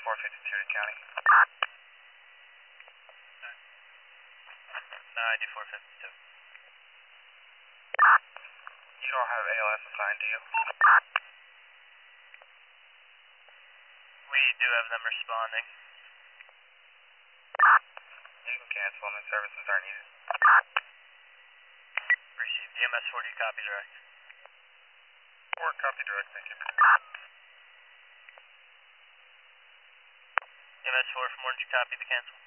9452 to county. 9452. You don't have ALS assigned to you? We do have them responding. You can cancel them and services aren't needed. Received. EMS 40, copy direct. 4, copy direct, thank you. EMS 4 from Orange, copy the cancel.